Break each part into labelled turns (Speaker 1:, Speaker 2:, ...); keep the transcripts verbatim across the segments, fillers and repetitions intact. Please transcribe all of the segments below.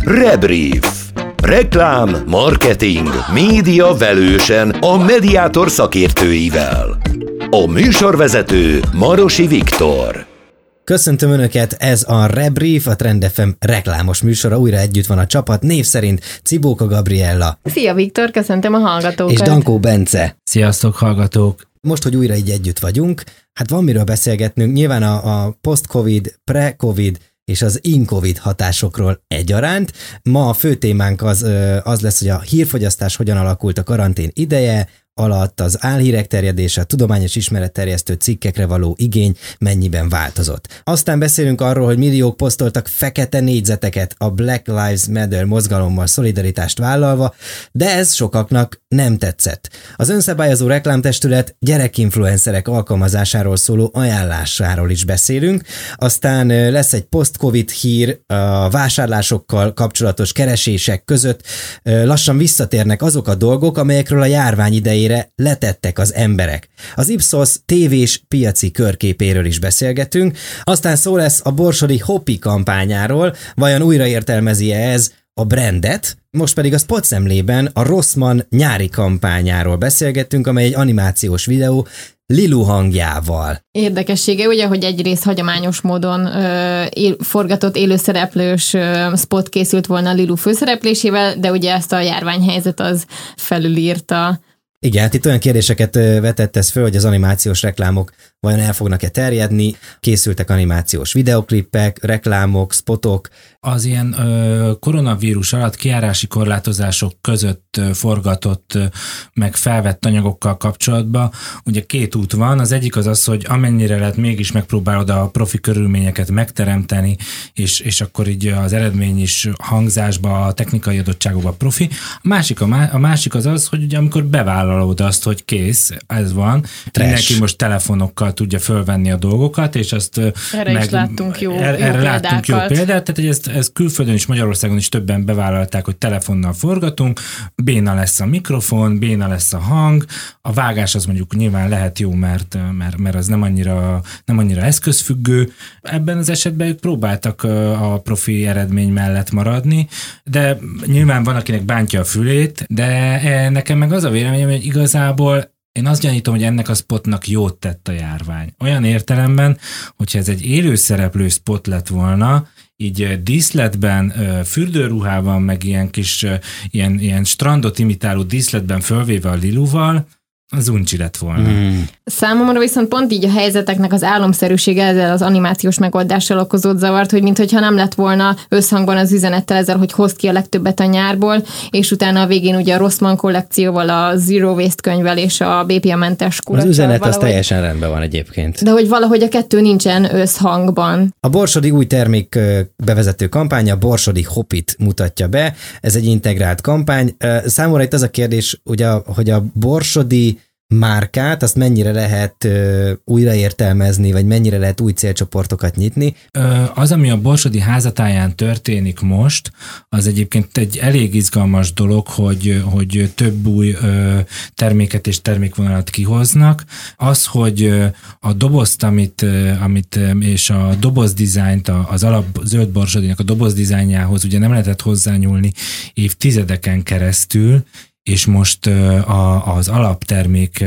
Speaker 1: Rebrief. Reklám, marketing, média velősen a Mediator szakértőivel. A műsorvezető Marosi Viktor.
Speaker 2: Köszöntöm Önöket, ez a Rebrief, a Trend ef em reklámos műsora, újra együtt van a csapat, név szerint Cibóka Gabriella.
Speaker 3: Szia Viktor, köszöntöm a hallgatókat.
Speaker 2: És Dankó Bence.
Speaker 4: Sziasztok hallgatók.
Speaker 2: Most, hogy újra így együtt vagyunk, hát van miről beszélgetnünk, nyilván a, a post-covid, pre-covid és az in-covid hatásokról egyaránt. Ma a fő témánk az, az lesz, hogy a hírfogyasztás hogyan alakult a karantén ideje alatt, az álhírek terjedése, a tudományos ismeretterjesztő cikkekre való igény mennyiben változott. Aztán beszélünk arról, hogy milliók posztoltak fekete négyzeteket a Black Lives Matter mozgalommal szolidaritást vállalva, de ez sokaknak nem tetszett. Az önszabályozó reklámtestület gyerekinfluencerek alkalmazásáról szóló ajánlásáról is beszélünk, aztán lesz egy post-covid hír a vásárlásokkal kapcsolatos keresések között. Lassan visszatérnek azok a dolgok, amelyekről a járvány idején letettek az emberek. Az Ipsos tévés piaci körképéről is beszélgetünk, aztán szó lesz a borsodi Hopi kampányáról, vajon újraértelmezi-e ez a brandet, most pedig a Spotszemlében a Rossmann nyári kampányáról beszélgettünk, amely egy animációs videó Lilu hangjával.
Speaker 3: Érdekessége ugye, hogy egyrészt hagyományos módon ö, él, forgatott élőszereplős ö, spot készült volna Lilu főszereplésével, de ugye ezt a járványhelyzet az felülírta.
Speaker 2: Igen, hát itt olyan kérdéseket vetett ez föl, hogy az animációs reklámok vajon el fognak-e terjedni, készültek animációs videoklippek, reklámok, spotok.
Speaker 4: Az ilyen ö, koronavírus alatt kijárási korlátozások között ö, forgatott, ö, meg felvett anyagokkal kapcsolatban ugye két út van. Az egyik az az, hogy amennyire lehet mégis megpróbálod a profi körülményeket megteremteni, és, és akkor így az eredmény is hangzásba, a technikai adottságokba profi. A másik, a, má, a másik az az, hogy ugye amikor bevállalod azt, hogy kész, ez van, Trash. Mindenki most telefonokkal tudja fölvenni a dolgokat, és azt
Speaker 3: erre meg, is láttunk jó,
Speaker 4: erre,
Speaker 3: jó
Speaker 4: erre láttunk jó példát, tehát hogy ezt, ezt külföldön is, Magyarországon is többen bevállalták, hogy telefonnal forgatunk, béna lesz a mikrofon, béna lesz a hang, a vágás az mondjuk nyilván lehet jó, mert, mert, mert az nem annyira, nem annyira eszközfüggő. Ebben az esetben ők próbáltak a profi eredmény mellett maradni, de nyilván van, akinek bántja a fülét, de nekem meg az a véleményem, hogy igazából én azt gyanítom, hogy ennek a spotnak jót tett a járvány. Olyan értelemben, hogyha ez egy élőszereplő spot lett volna, így díszletben, fürdőruhában, meg ilyen kis ilyen, ilyen strandot imitáló díszletben fölvéve a Liluval, az uncsi lett volna. Mm.
Speaker 3: Számomra viszont pont így a helyzeteknek az álomszerűsége ezzel az animációs megoldással okozott zavart, hogy mintha nem lett volna összhangban az üzenettel ezzel, hogy hozd ki a legtöbbet a nyárból, és utána a végén ugye a Rossmann kollekcióval, a Zero Waste könyvvel és a bé pé á-mentes kuracsal.
Speaker 2: Az üzenet valahogy, az teljesen rendben van egyébként.
Speaker 3: De hogy valahogy a kettő nincsen összhangban.
Speaker 2: A borsodi új termék bevezető kampánya a borsodi Hopit mutatja be. Ez egy integrált kampány. Számomra itt az a kérdés, ugye, hogy a borsodi márkát, azt mennyire lehet ö, újraértelmezni, vagy mennyire lehet új célcsoportokat nyitni?
Speaker 4: Az, ami a borsodi házatáján történik most, az egyébként egy elég izgalmas dolog, hogy, hogy több új ö, terméket és termékvonalat kihoznak. Az, hogy a dobozt, amit, amit és a dobozdizájnt, az alap zöld borsodinak a dobozdizájnjához ugye nem lehetett hozzányúlni évtizedeken keresztül, és most a, az alaptermék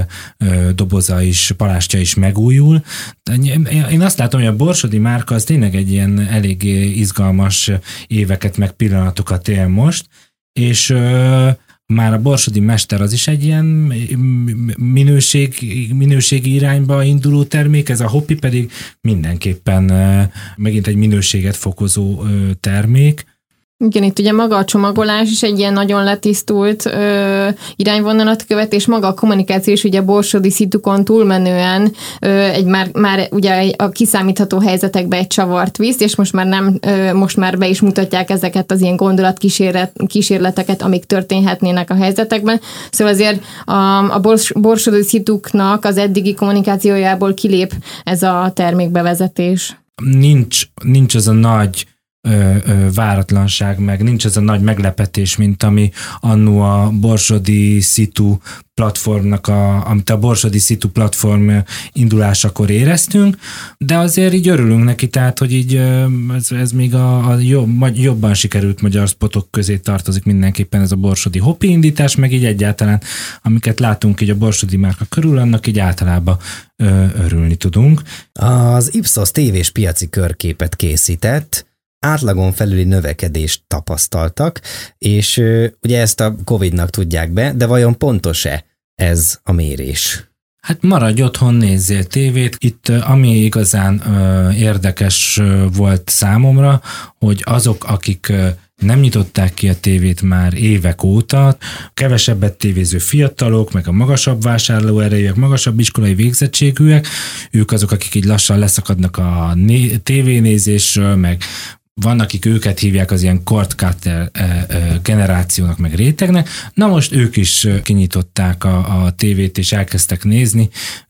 Speaker 4: doboza is, palástja is megújul. Én azt látom, hogy a borsodi márka az tényleg egy ilyen elég izgalmas éveket, meg pillanatokat él most, és már a borsodi mester az is egy ilyen minőség, minőségi irányba induló termék, ez a Hopi pedig mindenképpen megint egy minőséget fokozó termék.
Speaker 3: Igen, itt ugye maga a csomagolás is egy ilyen nagyon letisztult ö, irányvonalat követ, és maga a kommunikáció is ugye borsodi szitukon túlmenően ö, egy már, már ugye a kiszámítható helyzetekbe egy csavart visz, és most már nem, ö, most már be is mutatják ezeket az ilyen gondolatkísérleteket, amik történhetnének a helyzetekben. Szóval azért a, a bors, borsodi szituknak az eddigi kommunikációjából kilép ez a termékbevezetés.
Speaker 4: Nincs, nincs az a nagy ö, ö, váratlanság, meg nincs ez a nagy meglepetés, mint ami annó a Borsodi Situ platformnak, a, amit a Borsodi Situ platform indulásakor éreztünk, de azért így örülünk neki, tehát, hogy így ez, ez még a, a jobb, jobban sikerült magyar spotok közé tartozik mindenképpen ez a borsodi hopi indítás, meg így egyáltalán, amiket látunk így a borsodi márka körül, annak így általában ö, örülni tudunk.
Speaker 2: Az Ipsos tévés piaci körképet készített, átlagon felüli növekedést tapasztaltak, és ugye ezt a Covidnak tudják be, de vajon pontos-e ez a mérés?
Speaker 4: Hát maradj otthon, nézzél tévét. Itt ami igazán ö, érdekes volt számomra, hogy azok, akik ö, nem nyitották ki a tévét már évek óta, kevesebbet tévéző fiatalok, meg a magasabb vásárlóerejűek, magasabb iskolai végzettségűek, ők azok, akik így lassan leszakadnak a né- tévénézésről, meg van, akik őket hívják az ilyen cord cutter generációnak, meg rétegnek. Na most ők is kinyitották a, a tévét, és elkezdtek nézni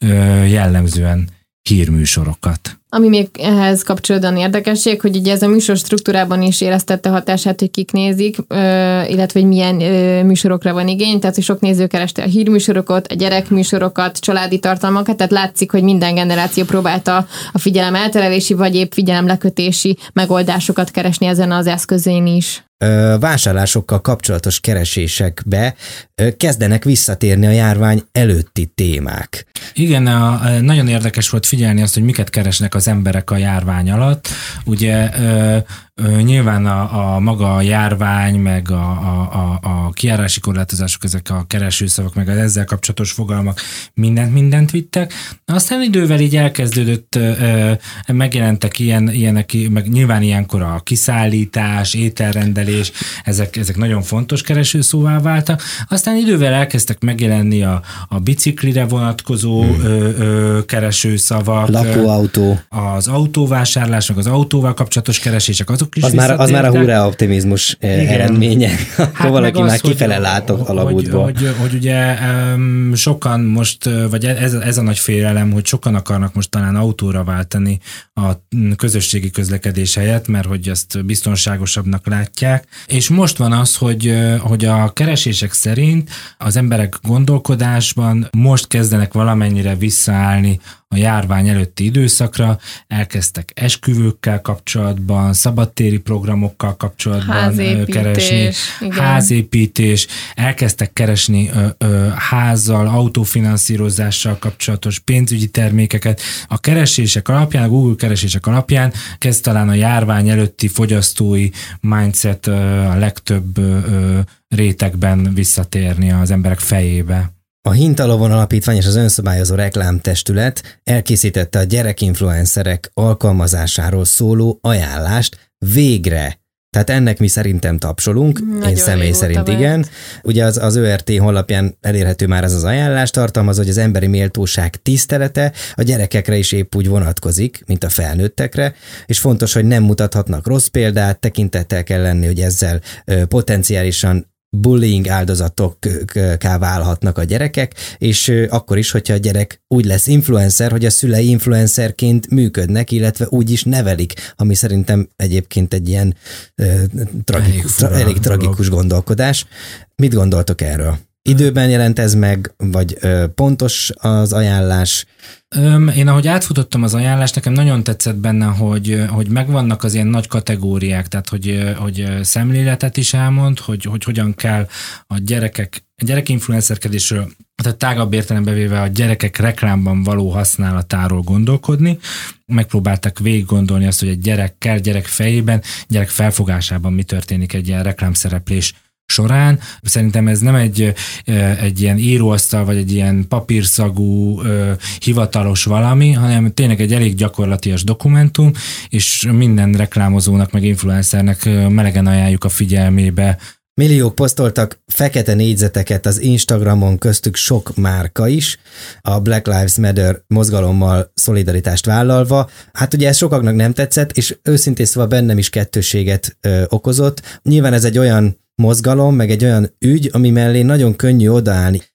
Speaker 4: jellemzően hírműsorokat.
Speaker 3: Ami még ehhez kapcsolódóan érdekesség, hogy ugye ez a műsor struktúrában is éreztette hatását, hogy kik nézik, illetve hogy milyen műsorokra van igény, tehát hogy sok néző kereste a hírműsorokat, a gyerekműsorokat, családi tartalmakat, tehát látszik, hogy minden generáció próbálta a figyelem elterelési vagy épp figyelemlekötési megoldásokat keresni ezen az eszközén is.
Speaker 2: Vásárlásokkal kapcsolatos keresésekbe kezdenek visszatérni a járvány előtti témák.
Speaker 4: Igen, a, nagyon érdekes volt figyelni azt, hogy miket keresnek az emberek a járvány alatt. Ugye ö, ö, nyilván a, a maga a járvány, meg a, a, a kijárási korlátozások, ezek a keresőszavak, meg az ezzel kapcsolatos fogalmak mindent, mindent vittek. Aztán idővel így elkezdődött, ö, megjelentek ilyen, ilyenek, meg nyilván ilyenkor a kiszállítás, ételrendelés, ezek, ezek nagyon fontos keresőszóvá váltak. Aztán idővel elkezdtek megjelenni a, a biciklire vonatkozó hmm. ö, ö, keresőszavak.
Speaker 2: Lakóautó.
Speaker 4: Az autóvásárlás, meg az autóval kapcsolatos keresések, azok is
Speaker 2: az már, az már a hurrá optimizmus igen. eredménye.
Speaker 4: Hát
Speaker 2: akkor valaki az, már kifele lát a alagútból.
Speaker 4: Hogy, hogy, hogy ugye um, sokan most, vagy ez, ez a nagy félelem, hogy sokan akarnak most talán autóra váltani a közösségi közlekedés helyett, mert hogy ezt biztonságosabbnak látják. És most van az, hogy, hogy a keresések szerint az emberek gondolkodásban most kezdenek valamennyire visszaállni a járvány előtti időszakra, elkezdtek esküvőkkel kapcsolatban, szabadtéri programokkal kapcsolatban
Speaker 3: házépítés,
Speaker 4: keresni, igen. házépítés, elkezdtek keresni ö, ö, házzal, autófinanszírozással kapcsolatos pénzügyi termékeket. A keresések alapján, a Google keresések alapján kezd talán a járvány előtti fogyasztói mindset ö, a legtöbb ö, rétegben visszatérni az emberek fejébe.
Speaker 2: A Hintalovon Alapítvány és az Önszabályozó Reklámtestület elkészítette a gyerekinfluencerek alkalmazásáról szóló ajánlást végre. Tehát ennek mi szerintem tapsolunk, nagyon én személy szerint vett. Igen. Ugye az, az ö er té honlapján elérhető már ez az ajánlás, tartalmaz, hogy az emberi méltóság tisztelete a gyerekekre is épp úgy vonatkozik, mint a felnőttekre, és fontos, hogy nem mutathatnak rossz példát, tekintettel kell lenni, hogy ezzel ö, potenciálisan bullying áldozatokká válhatnak a gyerekek, és akkor is, hogyha a gyerek úgy lesz influencer, hogy a szülei influencerként működnek, illetve úgy is nevelik, ami szerintem egyébként egy ilyen uh, tragikus, elég, tra, elég tragikus gondolkodás. Mit gondoltok erről? Időben jelent ez meg, vagy ö, pontos az ajánlás?
Speaker 4: Öm, én ahogy átfutottam az ajánlást, nekem nagyon tetszett benne, hogy, hogy megvannak az ilyen nagy kategóriák, tehát hogy, hogy szemléletet is elmond, hogy, hogy hogyan kell a gyerekek, a gyerekinfluencerkedésről, tehát tágabb értelembe véve a gyerekek reklámban való használatáról gondolkodni. Megpróbáltak végig gondolni azt, hogy egy gyerekkel, gyerek fejében, gyerek felfogásában mi történik egy ilyen reklámszereplés során. Szerintem ez nem egy, egy ilyen íróasztal, vagy egy ilyen papírszagú, hivatalos valami, hanem tényleg egy elég gyakorlatias dokumentum, és minden reklámozónak, meg influencernek melegen ajánljuk a figyelmébe.
Speaker 2: Milliók posztoltak fekete négyzeteket az Instagramon, köztük sok márka is, a Black Lives Matter mozgalommal szolidaritást vállalva. Hát ugye ez sokaknak nem tetszett, és őszintén szóval bennem is kettőséget ö, okozott. Nyilván ez egy olyan mozgalom, meg egy olyan ügy, ami mellé nagyon könnyű odaállni.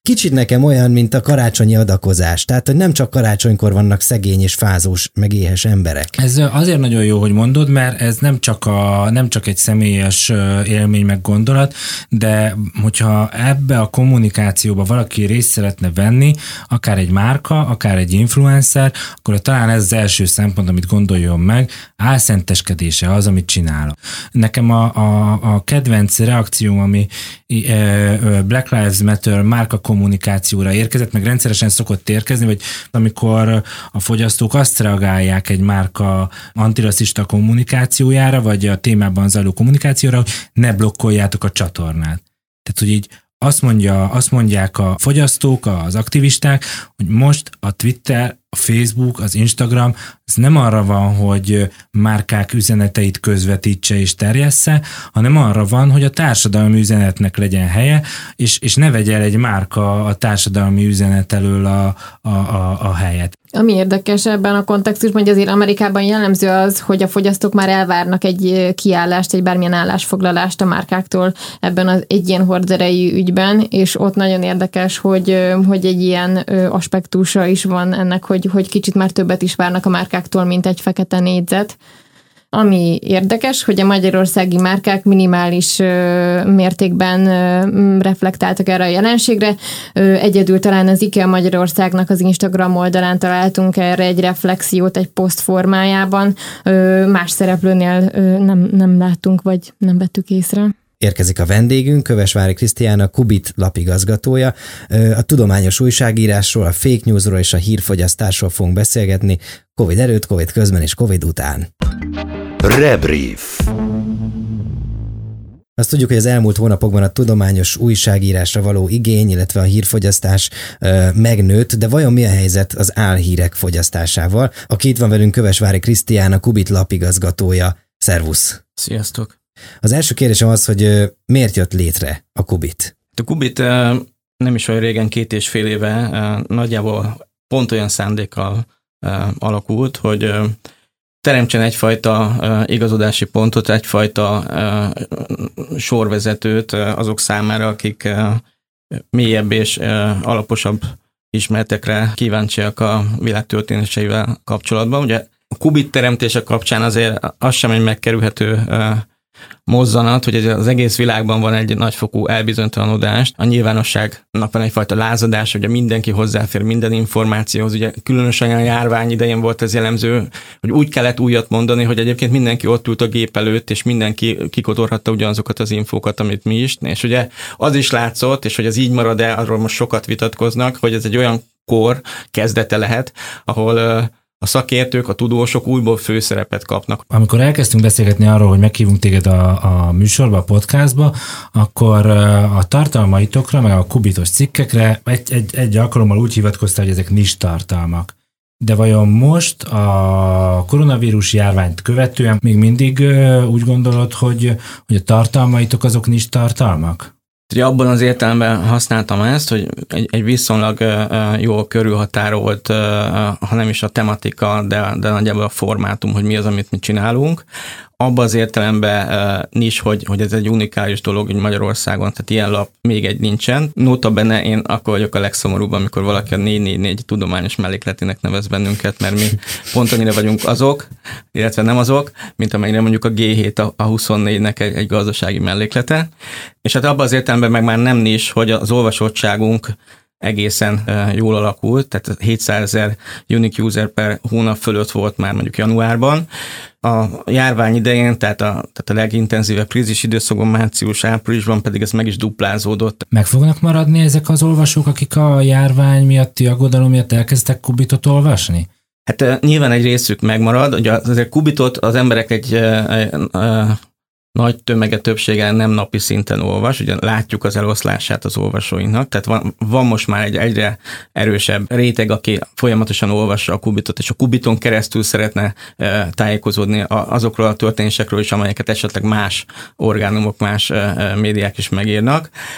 Speaker 2: kicsit nekem olyan, mint a karácsonyi adakozás. Tehát, hogy nem csak karácsonykor vannak szegény és fázós, meg éhes emberek.
Speaker 4: Ez azért nagyon jó, hogy mondod, mert ez nem csak, a, nem csak egy személyes élmény meg gondolat, de hogyha ebbe a kommunikációba valaki részt szeretne venni, akár egy márka, akár egy influencer, akkor talán ez az első szempont, amit gondoljon meg, álszenteskedése az, amit csinálok. Nekem a, a, a kedvenc reakcióm, ami Black Lives Matter márka kommunikációra érkezett, meg rendszeresen szokott érkezni, vagy amikor a fogyasztók azt reagálják egy márka antirasszista kommunikációjára, vagy a témában zajló kommunikációra, hogy ne blokkoljátok a csatornát. Tehát, hogy így azt, mondja, azt mondják a fogyasztók, az aktivisták, hogy most a Twitter, a Facebook, az Instagram, ez nem arra van, hogy márkák üzeneteit közvetítse és terjessze, hanem arra van, hogy a társadalmi üzenetnek legyen helye, és, és ne vegye el egy márka a társadalmi üzenet elől a, a, a, a helyet.
Speaker 3: Ami érdekes ebben a kontextusban, hogy azért Amerikában jellemző az, hogy a fogyasztók már elvárnak egy kiállást, egy bármilyen állásfoglalást a márkáktól ebben az egy ilyen horderejű ügyben, és ott nagyon érdekes, hogy, hogy egy ilyen aspektusa is van ennek, hogy, hogy kicsit már többet is várnak a márkáktól, mint egy fekete négyzet. Ami érdekes, hogy a magyarországi márkák minimális mértékben reflektáltak erre a jelenségre. Egyedül talán az IKEA Magyarországnak az Instagram oldalán találtunk erre egy reflexiót egy poszt formájában. Más szereplőnél nem, nem láttunk, vagy nem vettük észre.
Speaker 2: Érkezik a vendégünk, Kövesvári Krisztián, a Kubit lapigazgatója. A tudományos újságírásról, a fake newsról és a hírfogyasztásról fogunk beszélgetni Covid előtt, Covid közben és Covid után.
Speaker 1: Rebrief.
Speaker 2: Azt tudjuk, hogy az elmúlt hónapokban a tudományos újságírásra való igény, illetve a hírfogyasztás ö, megnőtt, de vajon mi a helyzet az álhírek fogyasztásával? Aki itt van velünk, Kövesvári Krisztián, a Kubit lapigazgatója. Szervusz!
Speaker 5: Sziasztok!
Speaker 2: Az első kérdésem az, hogy miért jött létre a Kubit?
Speaker 5: A Kubit nem is olyan régen, két és fél éve nagyjából pont olyan szándékkal alakult, hogy teremtsen egyfajta igazodási pontot, egyfajta sorvezetőt azok számára, akik mélyebb és alaposabb ismeretekre kíváncsiak a világ történéseivel kapcsolatban. Ugye a Kubit teremtése kapcsán azért az sem egy megkerülhető mozzanat, hogy az egész világban van egy nagyfokú elbizonytalanodás. A nyilvánosságnak van egyfajta lázadás, hogy mindenki hozzáfér minden információhoz. Ugye különösen a járvány idején volt ez jellemző, hogy úgy kellett újat mondani, hogy egyébként mindenki ott ült a gép előtt, és mindenki kikotorhatta ugyanazokat az infókat, amit mi is. És ugye az is látszott, és hogy ez így marad-e, arról most sokat vitatkoznak, hogy ez egy olyan kor kezdete lehet, ahol a szakértők, a tudósok újból főszerepet kapnak.
Speaker 4: Amikor elkezdtünk beszélgetni arról, hogy meghívunk téged a, a műsorba, a podcastba, akkor a tartalmaitokra, meg a kubitos cikkekre egy, egy, egy alkalommal úgy hivatkoztál, hogy ezek nis tartalmak. De vajon most a koronavírus járványt követően még mindig úgy gondolod, hogy, hogy a tartalmaitok azok nis tartalmak?
Speaker 5: Ugye abban az értelemben használtam ezt, hogy egy, egy viszonylag uh, jól körülhatárolt, uh, ha nem is a tematika, de, de nagyjából a formátum, hogy mi az, amit mi csinálunk. Abban az értelemben uh, nincs, hogy, hogy ez egy unikális dolog így Magyarországon, tehát ilyen lap még egy nincsen. Nota benne én akkor vagyok a legszomorúbb, amikor valaki a négy négy négy tudományos mellékletének nevez bennünket, mert mi pont annyira vagyunk azok, illetve nem azok, mint amennyire mondjuk a gé hét a, a huszonnégynek egy, egy gazdasági melléklete. És hát abban az értelemben meg már nem nincs, hogy az olvasottságunk egészen uh, jól alakult, tehát hétszázezer unique user per hónap fölött volt már mondjuk januárban. A járvány idején, tehát a, tehát a legintenzívebb krízis időszakban, március-áprilisban pedig ez meg is duplázódott.
Speaker 4: Meg fognak maradni ezek az olvasók, akik a járvány miatti aggodalom miatt elkezdtek Kubitot olvasni?
Speaker 5: Hát uh, nyilván egy részük megmarad, ugye azért Kubitot az emberek egy uh, uh, nagy tömege többsége nem napi szinten olvas, ugye látjuk az eloszlását az olvasóinknak, tehát van, van most már egy egyre erősebb réteg, aki folyamatosan olvassa a Kubitot, és a Kubiton keresztül szeretne e, tájékozódni azokról a történésekről is, amelyeket esetleg más orgánumok, más e, médiák is megírnak.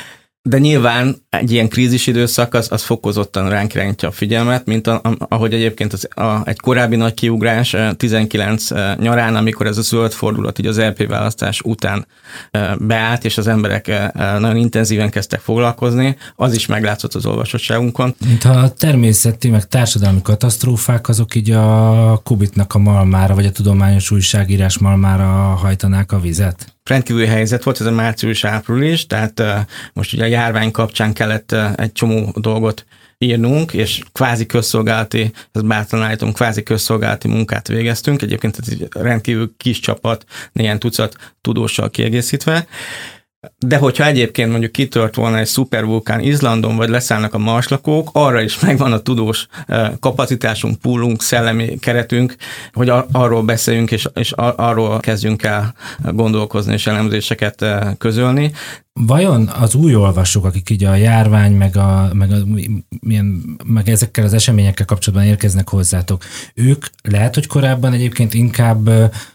Speaker 5: De nyilván egy ilyen krízis időszak az, az fokozottan ránk irányítja a figyelmet, mint a, ahogy egyébként az, a, egy korábbi nagy kiugrás tizenkilenc nyarán, amikor ez a zöld fordulat így az é pé választás után beállt, és az emberek nagyon intenzíven kezdtek foglalkozni, az is meglátszott az olvasottságunkon.
Speaker 4: Mint a természeti, meg társadalmi katasztrófák, azok így a Kubitnak a malmára, vagy a tudományos újságírás malmára hajtanák a vizet?
Speaker 5: Rendkívüli helyzet volt, ez a március-április, tehát uh, most ugye a járvány kapcsán kellett uh, egy csomó dolgot írnunk, és kvázi közszolgálati, ezt bátran állítom, kvázi közszolgálati munkát végeztünk, egyébként ez egy rendkívül kis csapat, néhány tucat tudóssal kiegészítve. De hogyha egyébként mondjuk kitört volna egy szupervulkán Izlandon, vagy leszállnak a marslakók, arra is megvan a tudós kapacitásunk, poolunk, szellemi keretünk, hogy arról beszéljünk, és, és arról kezdjünk el gondolkozni, és elemzéseket közölni.
Speaker 4: Vajon az új olvasók, akik így a járvány, meg, a, meg, a, milyen, meg ezekkel az eseményekkel kapcsolatban érkeznek hozzátok, ők lehet, hogy korábban egyébként inkább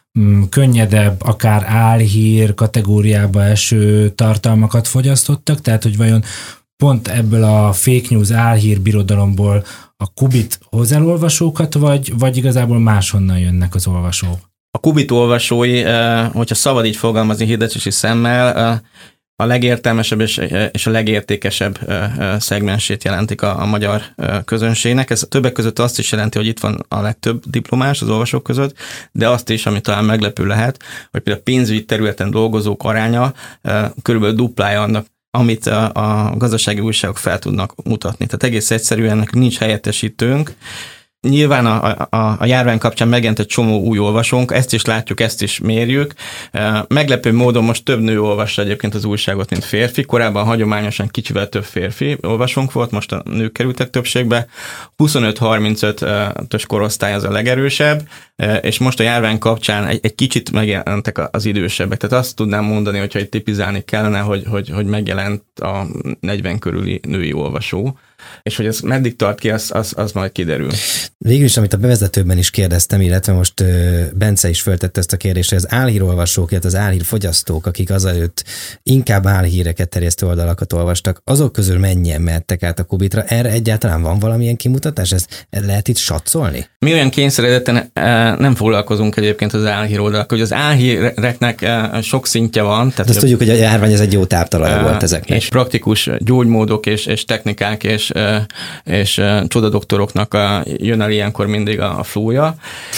Speaker 4: könnyedebb, akár álhír kategóriába eső tartalmakat fogyasztottak, tehát hogy vajon pont ebből a fake news álhír birodalomból a Kubit hoz el olvasókat, vagy, vagy igazából máshonnan jönnek az olvasók?
Speaker 5: A Kubit olvasói, hogyha szabad így fogalmazni hirdetési szemmel, a legértelmesebb és a legértékesebb szegmensét jelentik a, a magyar közönségnek. Ez többek között azt is jelenti, hogy itt van a legtöbb diplomás az olvasók között, de azt is, ami talán meglepő lehet, hogy például a pénzügyi területen dolgozók aránya körülbelül duplája annak, amit a, a gazdasági újságok fel tudnak mutatni. Tehát egész egyszerűen nincs helyettesítőnk. Nyilván a, a, a járvány kapcsán megjelent egy csomó új olvasónk, ezt is látjuk, ezt is mérjük. Meglepő módon most több nő olvassa egyébként az újságot, mint férfi. Korábban hagyományosan kicsivel több férfi olvasónk volt, most a nők kerültek többségbe. huszonöt-harmincötös korosztály az a legerősebb, és most a járvány kapcsán egy, egy kicsit megjelentek az idősebbek. Tehát azt tudnám mondani, hogyha itt tipizálni kellene, hogy, hogy, hogy megjelent a negyven körüli női olvasó. És hogy ez meddig tart ki, az, az, az majd kiderül.
Speaker 2: Végül is, amit a bevezetőben is kérdeztem, illetve most Bence is föltette ezt a kérdést, hogy az álhírolvasók, illetve az álhírfogyasztók, akik azelőtt inkább álhíreket terjesztő oldalakat olvastak, azok közül mennyien mehettek át a Kubitra? Erre egyáltalán van valamilyen kimutatás? Ezt lehet itt satszolni?
Speaker 5: Mi olyan kényszeredetten nem foglalkozunk egyébként az álhír oldalak, hogy az álhíreknek sok szintje van. Tehát
Speaker 2: azt tudjuk, hogy a járvány ez egy jó táptalaj volt ezeknek.
Speaker 5: És praktikus gyógymódok és, és technikák és és csodadoktoroknak a, jön el ilyenkor mindig a, a flója.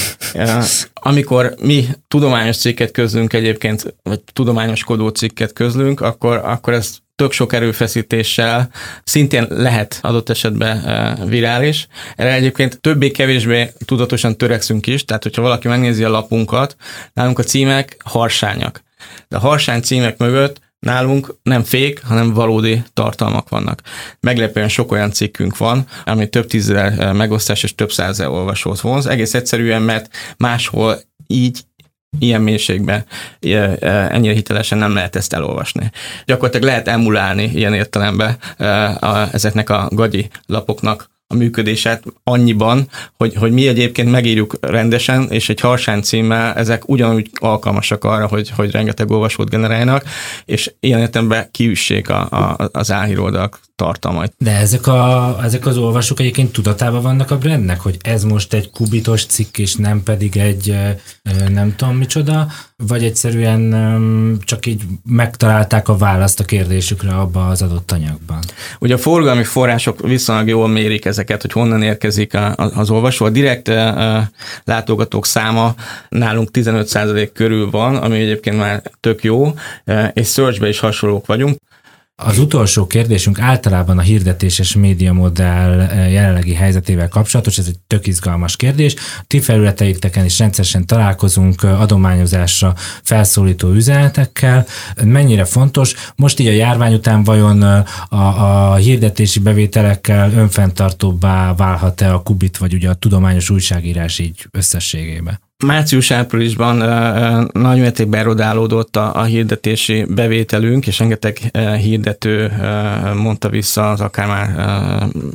Speaker 5: Amikor mi tudományos cikket közlünk egyébként, vagy tudományoskodó cikket közlünk, akkor, akkor ez tök sok erőfeszítéssel szintén lehet adott esetben virális. Erre egyébként többé-kevésbé tudatosan törekszünk is, tehát hogyha valaki megnézi a lapunkat, nálunk a címek harsányak. De a harsány címek mögött nálunk nem fake, hanem valódi tartalmak vannak. Meglepően sok olyan cikkünk van, ami több tízezer megosztás és több százezer olvasót vonz. Egész egyszerűen, mert máshol így ilyen mélységben ennyire hitelesen nem lehet ezt elolvasni. Gyakorlatilag lehet emulálni ilyen értelemben ezeknek a gagyi lapoknak a működését annyiban, hogy, hogy mi egyébként megírjuk rendesen, és egy harsány címmel ezek ugyanúgy alkalmasak arra, hogy, hogy rengeteg olvasót generáljanak, és ilyen értelemben kiüssék a, a, az álhíroldalak tartalmait.
Speaker 4: De ezek, a, ezek az olvasók egyébként tudatában vannak a brandnek, hogy ez most egy kubitos cikk, és nem pedig egy nem tudom micsoda, vagy egyszerűen csak így megtalálták a választ a kérdésükre abba az adott anyagban?
Speaker 5: Ugye a forgalmi források viszonylag jól mérik ezeket, hogy honnan érkezik az olvasó. A direkt látogatók száma nálunk tizenöt százalék körül van, ami egyébként már tök jó, és searchbe is hasonlók vagyunk.
Speaker 4: Az utolsó kérdésünk általában a hirdetéses médiamodell jelenlegi helyzetével kapcsolatos, ez egy tök izgalmas kérdés. Ti felületeiteken is rendszeresen találkozunk adományozásra felszólító üzenetekkel. Mennyire fontos? Most így a járvány után vajon a, a hirdetési bevételekkel önfenntartóbbá válhat-e a Kubit, vagy ugye a tudományos újságírás így összességében?
Speaker 5: Március-áprilisban uh, nagy mértékben erodálódott a, a hirdetési bevételünk, és rengeteg uh, hirdető uh, mondta vissza az akár már uh,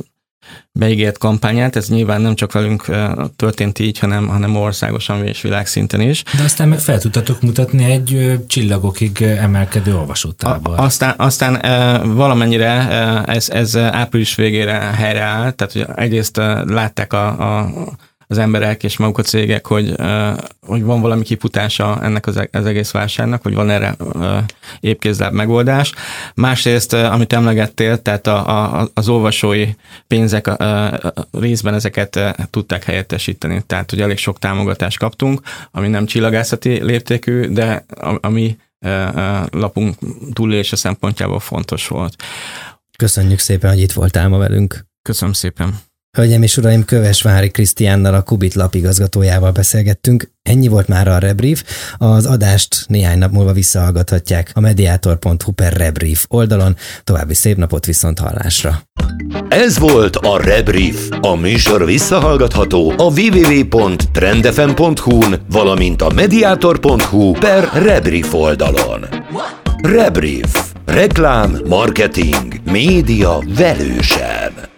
Speaker 5: beígért kampányát, ez nyilván nem csak velünk történt így, hanem, hanem országosan és világszinten is.
Speaker 4: De aztán meg fel tudtatok mutatni egy csillagokig emelkedő olvasótábor.
Speaker 5: Aztán, aztán valamennyire ez, ez április végére helyreáll, tehát hogy egyrészt látták a, a az emberek és maguk a cégek, hogy, hogy van valami kifutása ennek az, az egész válságnak, hogy van erre épkézláb megoldás. Másrészt, amit emlegettél, tehát a, a, az olvasói pénzek a, a részben ezeket tudták helyettesíteni. Tehát, hogy elég sok támogatást kaptunk, ami nem csillagászati léptékű, de a, a mi lapunk túlélése szempontjából fontos volt.
Speaker 2: Köszönjük szépen, hogy itt voltál ma velünk.
Speaker 5: Köszönöm szépen.
Speaker 2: Hölgyeim és uraim, Kövesvári Krisztiánnal, a Kubit lapigazgatójával beszélgettünk. Ennyi volt már a Rebrief. Az adást néhány nap múlva visszahallgathatják a mediator pont hu per Rebrief oldalon. További szép napot, viszont hallásra.
Speaker 1: Ez volt a Rebrief. A műsor visszahallgatható a double-u double-u double-u pont trendfm pont hu-n, valamint a mediator pont hu per Rebrief oldalon. Rebrief. Reklám, marketing, média velősen.